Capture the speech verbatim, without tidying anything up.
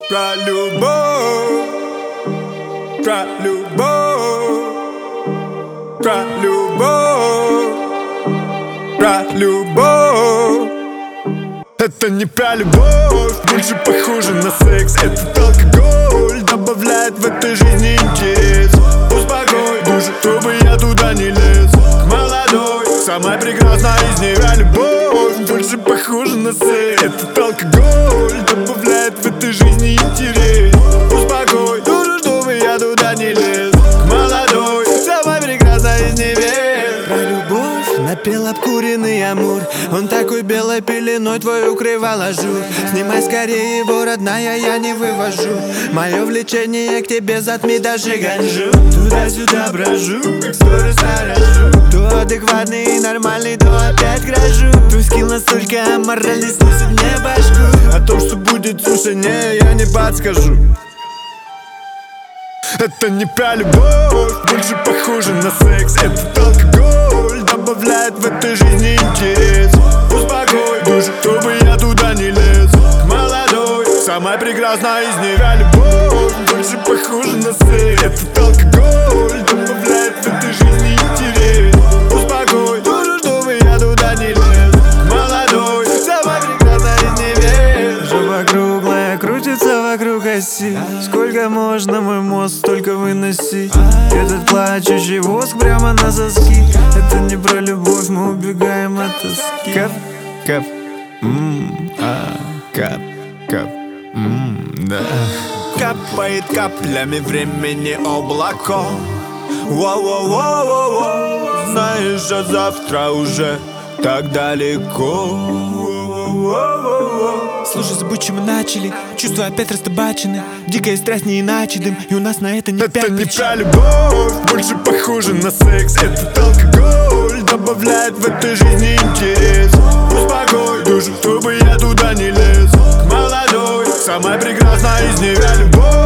Про любовь, про любовь, про любовь, про любовь. Это не про любовь, больше похоже на секс. Этот алкоголь добавляет в этой жизни интерес. Успокой душу, чтобы я туда не лез. К молодой, самая прекрасная из них. Про любовь, больше похоже на секс. Этот алкоголь добавляет в этой жизни интерес. Успокой душу, чтобы я туда не лез. К молодой, самая прекрасная из невест. Про любовь напел обкуренный амур. Он такой белой пеленой твой укрывал ажур. Снимай скорее его, родная, я не вывожу. Мое влечение к тебе затми даже ганжу. Туда-сюда брожу, как сторис наряжу. То адекватный и нормальный, то опять грожу. Твой скилл настолько аморальный, сносит мне башку. О том, что будет, слушай, не, я не подскажу. Это не про любовь, больше похоже на секс. Этот алкоголь добавляет в этой жизни интерес. Успокой душу, чтобы я туда не лез. К молодой, самая прекрасная из них. Про любовь, больше похоже на секс. Этот алкоголь добавляет в этой жизни интерес. Успокой душу, чтобы я туда не лез. К молодой, самая прекрасная из невест. Жопа круглая, крутится вокруг оси. Сколько можно мой мозг столько выносить? Этот плачущий воск прямо на соски. Это не про любовь, мы убегаем от тоски. Кап, кап, ммм, а, кап, кап, ммм, да. Капает каплями времени облаком. Воу-воу-воу-воу-воу. Знаешь, а завтра уже так далеко. Слушай, забудь, чем мы начали. Чувства опять растабачены. Дикая страсть не иначе дым. И у нас на это не Это пять не причин. про любовь, больше похоже на секс. Этот алкоголь добавляет в этой жизни интерес. Успокой душу, чтобы я туда не лез. К молодой, самая прекрасная из них. Про любовь,